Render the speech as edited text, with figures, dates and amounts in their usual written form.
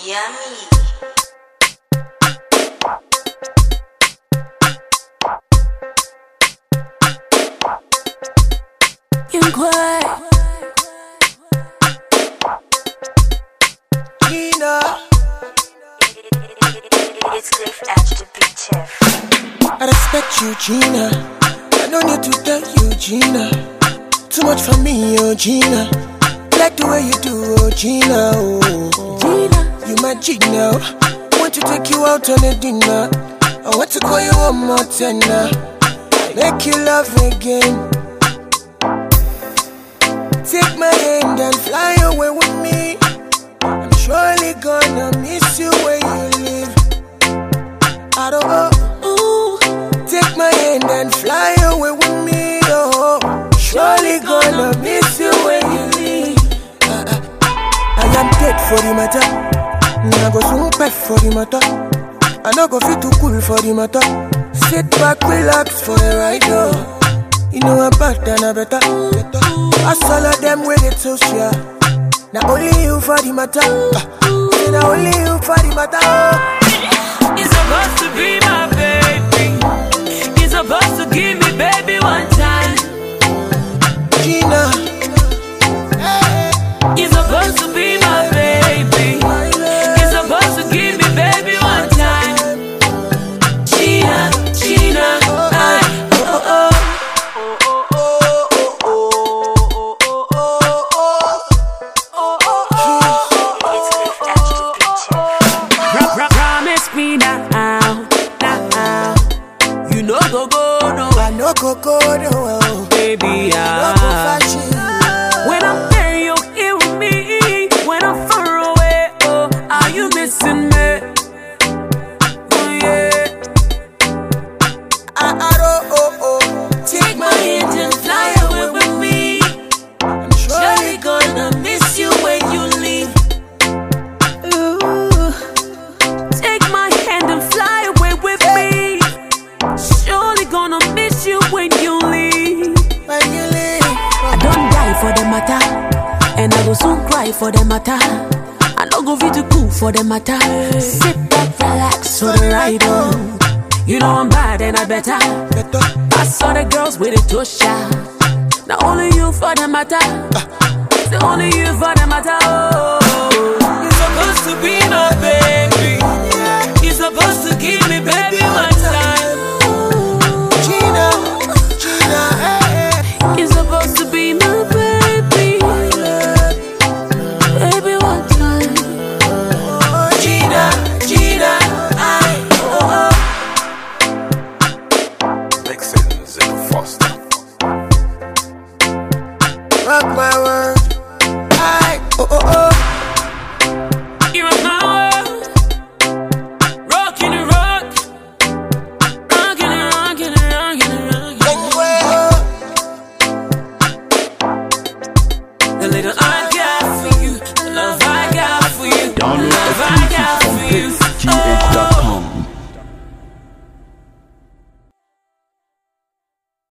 Yummy. Gina, It's Cliff Edge, the beat chef. I respect you, Gina. I don't need to tell you, Gina. Too much for me, oh Gina. Like the way you do, oh Gina. Oh, Gina, you my Gina. I want to take you out on a dinner. I want to call you one more tenner. Make you love again. Take my hand and fly away with me. I'm surely gonna miss you where you live. I don't know. ooh, Take my hand and fly away with me. Oh, surely gonna miss you where you live. I am dead for the matter. I go soon pet for the matter. I no go fit too cool for the matter. Sit back, relax for the ride. Oh. You know I'm bad and I better. I all of them with it social. Now only you for the matter. Now only you for the matter. you're supposed to be my baby. You're supposed to give me baby one time. Gina, You're supposed to be my baby. You're supposed to give me baby one time. Gina, Gina, It's Cliff Edge, the beat chef. promise me now, now. You know go no, I no go no, baby. no go fashion. When I'm there, you're here with me. When I'm far away, oh, are you missing me? Oh yeah. Take my hand and fly away with me. I'm surely gonna miss you when you leave. Ooh. Take my hand and fly away with me. Surely gonna miss you when you leave. When you leave, I don't die for the matter, and I will soon cry for the matter. I no go fit to cool for the matter. Sit back, relax for the ride on. You know I'm bad and I better. I saw the girls with a tosha. Now only you for the matter. It's only you for the matter. Oh.